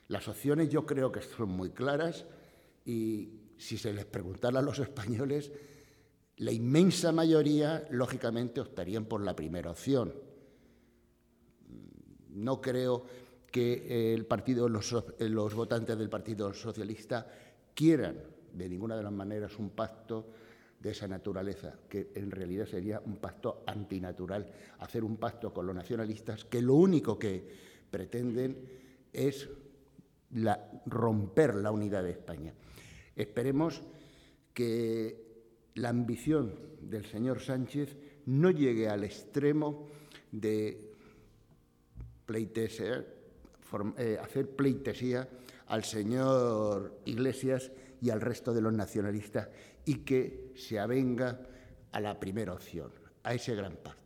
Las opciones yo creo que son muy claras y si se les preguntara a los españoles, la inmensa mayoría, lógicamente, optarían por la primera opción. No creo que los votantes del Partido Socialista quieran de ninguna de las maneras un pacto de esa naturaleza, que en realidad sería un pacto antinatural, hacer un pacto con los nacionalistas que lo único que pretenden es romper la unidad de España. Esperemos que la ambición del señor Sánchez no llegue al extremo de hacer pleitesía al señor Iglesias y al resto de los nacionalistas y que se avenga a la primera opción, a ese gran pacto.